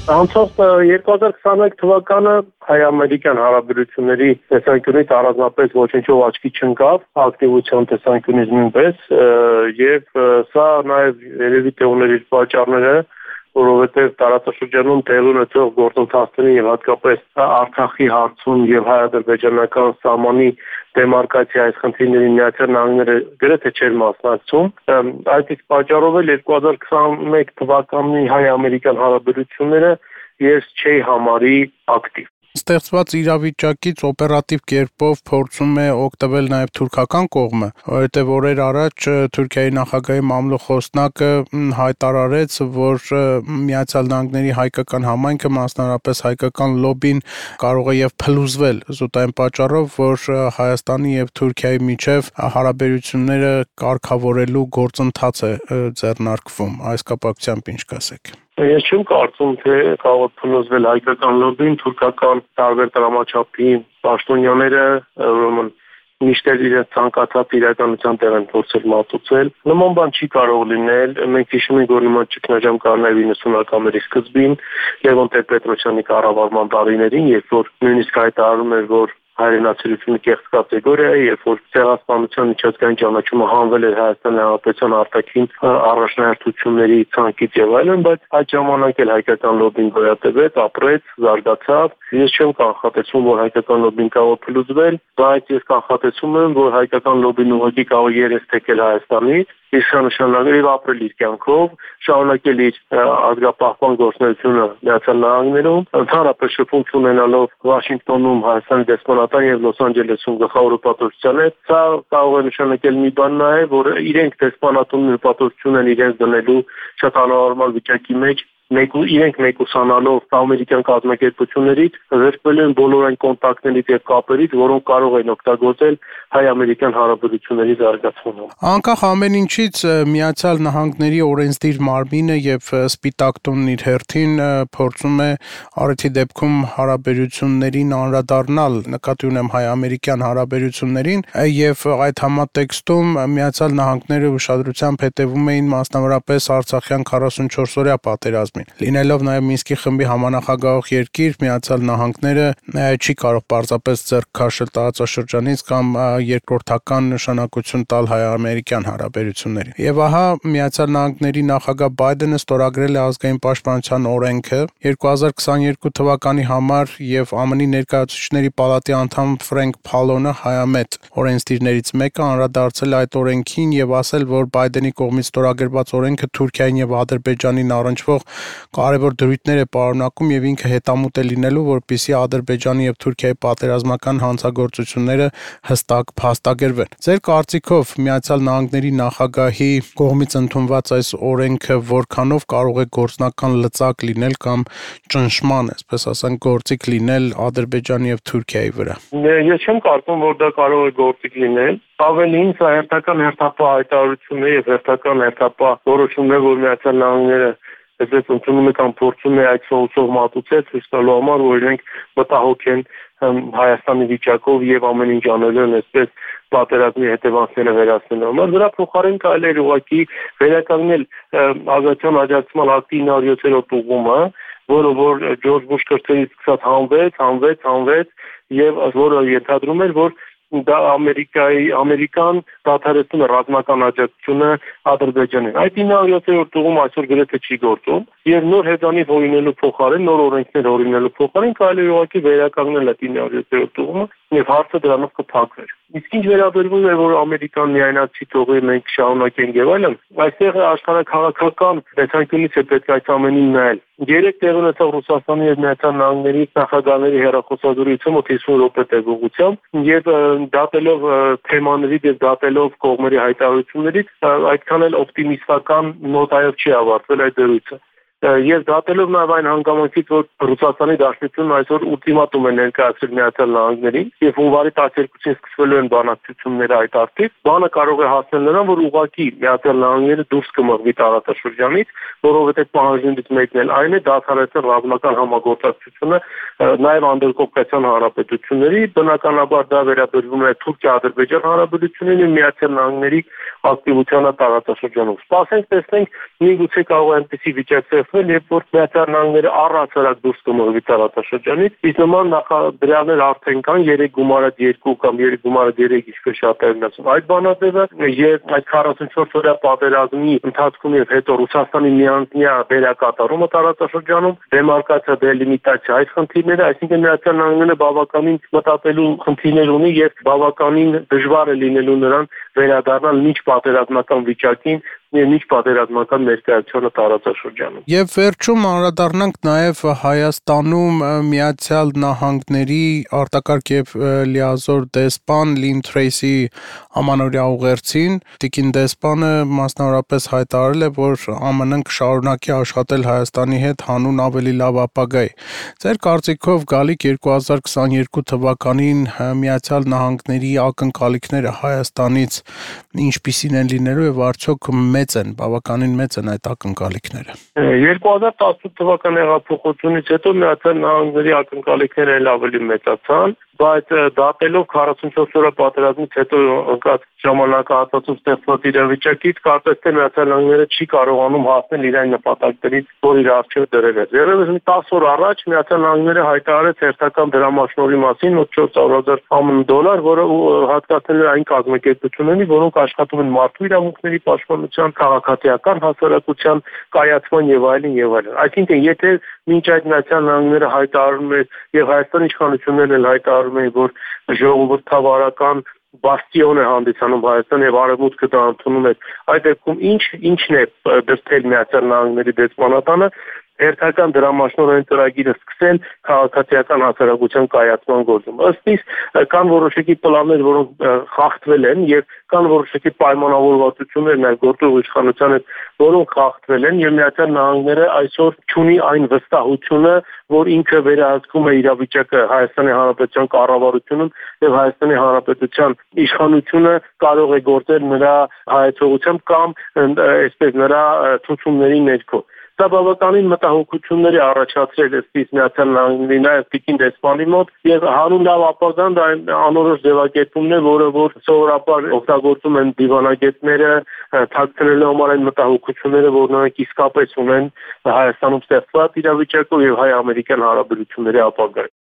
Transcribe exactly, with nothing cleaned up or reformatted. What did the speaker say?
Անցած երկու հազար քսաներեք թվականը հայ-ամերիկյան հարաբերությունների տեսանկյունից առանձնապես ոչնչով աչքի չընկավ, ակտիվության տեսանկյունից նույնպես, եւ սա նաեւ երևի թե ուներ իր պատճառները, որովհետեւ տարածաշրջանում տեղի ունեցող գործընթացների եւ հատկապես Արցախի հարցում եւ հայ-ադրբեջանական սահմանի դեմարկացիա այս խնդիրների Միացյալ Նահանգները գրեթե չէր մասնակցում։ Այդ իսկ պատճառով էլ երկու հազար քսաներեք թվականի հայ-ամերիկյան հարաբերությունները ես չէի համարի ակտիվ։ Ստեղծված իրավիճակից օպերատիվ կերպով փորձում է օգտվել նաև թուրքական կողմը, որովհետև օրեր առաջ Թուրքիայի նախագահի մամլոխոսնակը հայտարարեց, որ Միացյալ Նահանգների հայկական համայնքը, մասնավորապես հայկական լոբին կարող է եւ փլուզվել զուտ այն պատճառով, որ Հայաստանի եւ Թուրքիայի միջև հարաբերությունները կարգավորելու գործընթաց է ձեռնարկվում։ Այս կապակցությամբ ինչ կասեք։ Ես չեմ կարծում, թե կարող է փլուզվել հայկական լոբին, թուրքական տարբեր տրամաչափի պաշտոնյաները, ուրեմն միշտ իրենց ցանկացած իրականության տեղ են փորձել մատուցել։ Նման բան չի կարող լինել։ Մենք հիշում ենք, որ նման ճգնաժամ կար նաև իննսունականների սկզբին, Լևոն Տեր-Պետրոսյանի կառավարման տարիներին, երբ որ նույնիսկ հայտարարում էր, որ հայրենասիրությունը կեղծ կատեգորիա է, երբ որ ցեղասպանության միջազգային ճանաչումը հանվել էր Հայաստանի Հանրապետության արտաքին առաջնահերթությունների ցանկից եւ այլն, բայց այդ ժամանակ էլ հայկական լոբին գոյատևեց, ապրեց, զարգացավ։ Ես չեմ կանխատեսում, որ հայկական լոբին կարող փլուզվել, բայց ես կանխատեսում եմ, որ հայկական լոբին ուղղակի կարող երես թեքել Հայաստանից, իշխանությունները եւ ապրել իր կյանքով, շարունակել իր ազգապահպան գործունեությունը Միացյալ Նահանգներում, ընդհանրապես շփում ունենալով Վաշինգտոնում Հայաստանի դեսպանատան եւ Լոս Անջելեսում գլխավոր պատասխանատվության հետ, սա կարող է նշանակել մի բան նաեւ, որ իրենք դեսպանատունն հպատոսություն են իրենց դնելու շատ անհարմար վիճակի մեջ, մեկ իրենք մեկուսանալով ամերիկյան կազմակերպություններից վերցվել են բոլոր այն կոնտակտներից եւ կապերից, որոնք կարող են օգտագործել հայ-ամերիկյան հարաբերությունների զարգացմանը։ Անկախ ամեն ինչից Միացյալ Նահանգների օրենսդիր մարմինը եւ Սպիտակ տունն իր հերթին փորձում է առիթի դեպքում հարաբերություններին անդրադառնալ, նկատի ունեմ հայ-ամերիկյան հարաբերություններին, եւ այդ համատեքստում Միացյալ Նահանգները ուշադրությամբ հետևում էին մասնավորապես Արցախյան քառասունչորս օրյա պատերազմին։ Լինելով նաև Մինսկի խմբի համանախագահող երկիր, Միացյալ Նահանգները չի կարող պարզապես ձեռք քաշել տարածաշրջանից կամ երկրորդական նշանակություն տալ հայ-ամերիկյան հարաբերություններին։ Եվ ահա Միացյալ Նահանգների նախագահ Բայդենը ստորագրել է ազգային պաշտպանության օրենքը երկու հազար քսաներկու թվականի համար եւ ԱՄՆ-ի ներկայացուցիչների պալատի անդամ Ֆրենկ Փալոնը հայամետ օրենսդիրներից մեկը անդրադարձել այդ օրենքին եւ ասել, որ Բայդենի կողմից ստորագրված օրենքը Թուրքիային եւ Ադրբեջանին առնչվող կարևոր դրույթներ է պարունակում եւ ինքը հետամուտ է լինելու, որպեսզի Ադրբեջանի եւ Թուրքիայի պատերազմական հանցագործությունները հստակ փաստագրվեն։ Ձեր կարծիքով Միացյալ Նահանգների նախագահի կողմից ընդունված այս օրենքը որքանով կարող է գործնական լծակ լինել կամ ճնշման, այսպես ասենք, գործիք լինել Ադրբեջանի եւ Թուրքիայի վրա։ Ես չեմ կարծում, որ դա կարող է գործիք լինել։ Ավելին, սա հերթական հերթապահ հայտարարություն է եւ հերթական հերթապահ որոշումն է, որ Միացյալ Նահանգները այսպես ընդունում է կամ փորձում է այդ սոցիալ մատուցել, ցույց տալու համար, որ իրենք մտահոգ են Հայաստանի վիճակով եւ ամեն ինչ անելու են այսպես պատերազմի հետևանքները վերացնելու համար։ Դրա փոխարեն կարելի է ուղղակի վերականգնել ազատության աջակցման ակտի իննովացիոն ուղղումը, որը որ Ջորջ Բուշ կրծքից սկսած հանվեց, հանվեց, հանվեց եւ որը ենթադրում էր, որ դա Ամերիկայի ամերիկան դադարեցնում է ռազմական աջակցությունը Ադրբեջանին։ Այդ իննովացիոն ուղղում այսօր գրեթե չի գործում եւ նոր հեծանիվ հորինելու փոխարեն, նոր օրենքներ հորինելու փոխարեն կարելի է ուղղակի վերականգնել այդ իննովացիոն ուղղումը եւ հարցը դրանով կփակվեր։ Իսկ ինչ վերաբերվում է, որ Ամերիկան միայնացի թողի մենք շարունակենք եւ այլն, այստեղ աշխարհակաղակական տեսանկյունից է պետք այդ ամենին նայել։ Երեք տեղ ունեցավ Ռուսաստանի եւ Միացյալ Նահանգների նախագահների հեռախոսազրույցը մոտ հիսուն րոպե տևողությամբ եւ դատելով թեմաներից եւ դատելով կողմերի հայտարարություններից այդքան էլ օպտիմիստական նոտայով չի ավարտվել այդ զրույցը։ Եվ դատելով նաև այն հանգամանքից, որ Ռուսաստանի Դաշնությունն այսօր ուլտիմատում է ներկայացրել Միացյալ Նահանգներին եւ հունվարի տասներկուսին սկսվելու են բանակցությունները այդ արդիվ, բանը կարող է հասնել նրան, որ ուղղակի Միացյալ Նահանգները դուրս կմղվի տարածաշրջանից, որովհետեւ պահանջներից մեկն էլ այն է դադարեցնել ռազմական համագործակցությունը նաև անդրկովկասյան հանրապետությունների, բնականաբար դա վերաբերվում է Թուրքիա-Ադրբեջան հանրապետություններին եւ Միացյալ Նահանգների ակտիվությանը տարածաշրջանում։ Սպասենք, տեսնենք, միգուցե կարող է այնպիսի վիճակ ստեղծվել, երբ որ Միացյալ Նահանգները առհասարակ դուրս կմղվի տարածաշրջանից, իսկ նման նախադրյալներ արդեն կան երեք գումարած երկու կամ երեք գումարած երեք ինչպես շատերն ասում։ Այդ բանաձևը եւ այդ քառասունչորս օրյա պատերազմի ընթացքում եւ հետո Ռուսաստանի միանձնյա վերակատարումը տարածաշրջանում, դեմարկացիա, դելիմիտացիա, այս խնդիրները, այսինքն Միացյալ Նահանգները բավականին մտածելու խնդիրներ ունի եւ բավականին դժվար է լինելու նրան վերադառնալ միջ պատերազմական վիճակին եւ միջ պատերազմական ներկայությունը տարածաշրջանում։ Եվ վերջում անդրադառնանք նաև Հայաստանում Միացյալ Նահանգների արտակարգ եւ լիազոր դեսպան Լին Թրեյսի ամանորյա ուղերձին։ Տիկին դեսպանը մասնավորապես հայտարարել է, որ ԱՄՆ N-ն կշարունակի աշխատել Հայաստանի հետ հանուն ավելի լավ ապագայի։ Ձեր կարծիքով գալիք երկու հազար քսաներկու թվականին Միացյալ Նահանգների ակնկալիքները Հայաստանից ինչպիսին են լինելու եւ արդյոք մեծ են, բավականին մեծ են այդ ակնկալիքները։ երկու հազար տասնութ թվականի հեղափոխությունից հետո Միացյալ Նահանգների ակնկալիքները էլ ավելի մեծացան, բայց դատելով քառասունչորս օրյա պատերազմից հետո ընկած ժամանակահատվածում ստեղծված իրավիճակից կարծես թե Միացյալ Նահանգները չի կարողանում հասնել իր այն նպատակներից, որ իր առջև դրել է։ Երևի մի տասը օր առաջ Միացյալ Նահանգները հայտարարեց հերթական դրամաշնորհի մասին մոտ չորս հարյուր հազար ԱՄՆ դոլար, որը հատկացնել է այն կազմակերպություններին, որոնք աշխատում են մարդու իրավունքների պաշտպանության, քաղաքացիական հասարակության կայացման եւ այլն եւ այլն։ Այսինքն, եթե մինչ այդ Միացյալ Նահանգները հայտարարում է եւ Հայաստանի իշխանություններն էլ հայտարարում են, որ ժողովրդավարական բաստիոն է հանդիսանում Հայաստան եւ Արևմուտքը դա ընդունում է, այդ դեպքում ինչ ինչն է դրթել Միացյալ Նահանգների դեսպանատանը հերթական դրամաշնորհային ծրագիրը սկսել քաղաքացիական հասարակության կայացման գործում։ Ըստ իս կան որոշակի պլաններ, որոնք խախտվել են եւ կան որոշակի պայմանավորվածություններ նաեւ գործող իշխանության հետ, որոնք խախտվել են եւ Միացյալ Նահանգները այսօր ունի այն վստահությունը, որ ինքը վերահսկում է իրավիճակը Հայաստանի Հանրապետության կառավարությունում եւ Հայաստանի Հանրապետության իշխանությունը կարող է գործել նրա հայեցողությամբ կամ այսպես նրա ցուցումների ներքո։ Դա բավականին մտահոգությունների առաջացրել ըստ Միացյալ Նահանգների նաև Տիկին դեսպանի մոտ եւ հանուն լավ ապագան դա անորոշ ձևակերպումն է, որը որ սովորաբար օգտագործում են դիվանագետները, թաքցնելու համար այն մտահոգությունները, որ նրանք իսկապես ունեն Հայաստանում ստեղծված իրավիճակով եւ հայ-ամերիկյան հարաբերությունների ապագայում։